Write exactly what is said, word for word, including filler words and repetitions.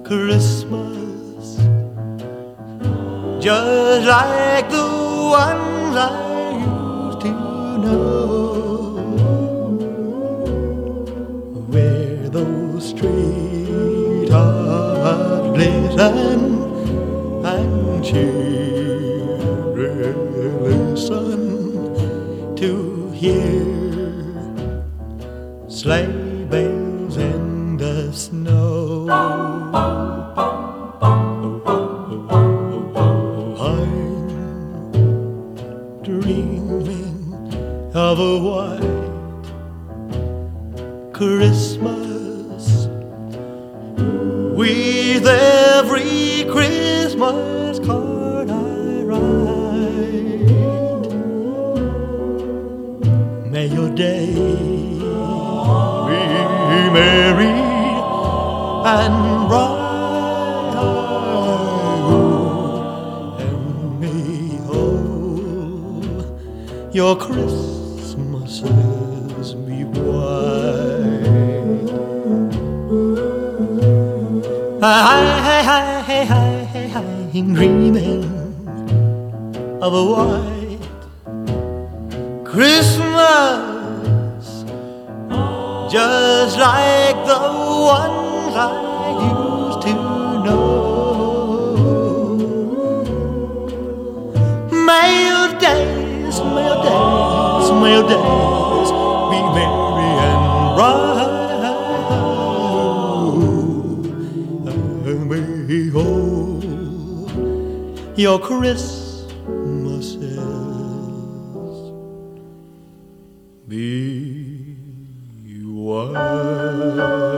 Christmas, just like the ones I used to know, where those streethearts glisten and children listen to hear sleigh bells in the snow. I'm dreaming of a white Christmas, with every Christmas card I write. May your day be merry and bright, and may all your Christmases be white. Hi, hi, hi, hi, hi, hi, I'm dreaming of a white Christmas, just like the ones I used to know. May your days, may your days, may your days be merry and bright, and may all your Christmases be white.